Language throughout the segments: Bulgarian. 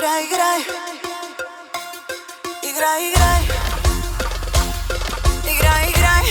Играй, играй. Играй, играй. Играй, играй.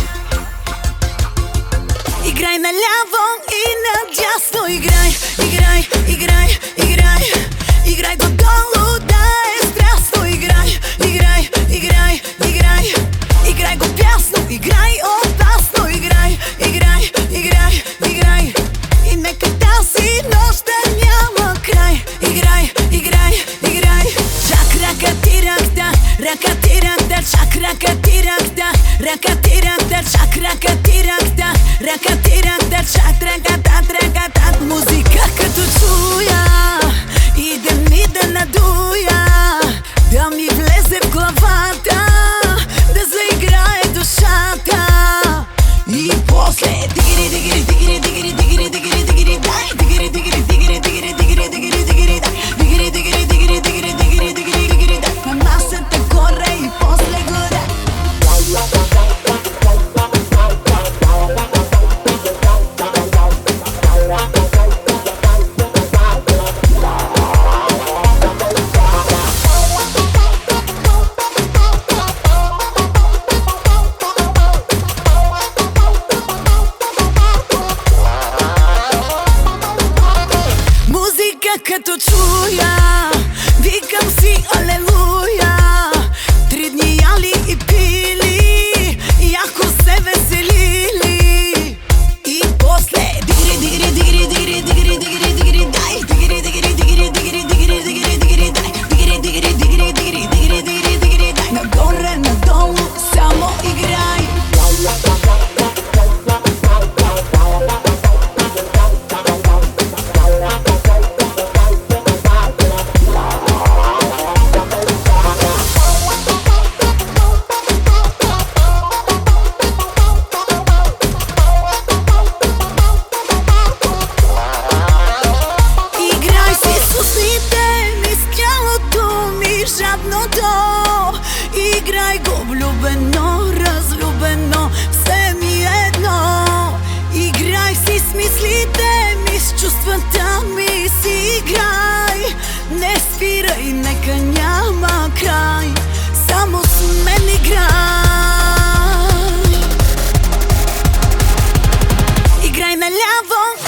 Играй наляво и надясно. Играй, играй, играй, играй. Играй додолу, да е страстно. Играй, играй, играй, играй. Играй го пясно, играй опасно. Играй, играй, играй, играй. И нека тази нощ да няма край. Играй, играй, играй. Чак ракатирахта, ракатирахта, чак ракатирахта, ракатирахта, чак ракатирахта, ракатирахта, чак ракатат. Музика като чуя, иде ми да надуя, да ми влезе в главата, да заиграе душата. И после дигири, дигири, дигири, дигири, дигири, дигири, дигири, дай, дигири, дигири, дигири, дигири, дигири, дигири, дигири, дай, дигири, дигири, дигири, дигири, дигири, дигири, дигири, дай, на масата горе и после горе. Като чуя, викам си алелуя. 3 дни яли и пили, яко се веселили. И после дигири, дигири, дигири, дигири, дигири, дигири, дигири, дай, дигири, дигири, дигири, дигири, дигири, дигири, дигири, дай, дигири, дигири, дигири, дигири, дигири, дигири, дигири, дай. Нагоре, надолу, само играй. Играй го влюбено, разлюбено, все ми едно. Играй си с мислите ми, с чувствата ми си играй. Не спирай, нека няма край, само с мен играй. Играй наляво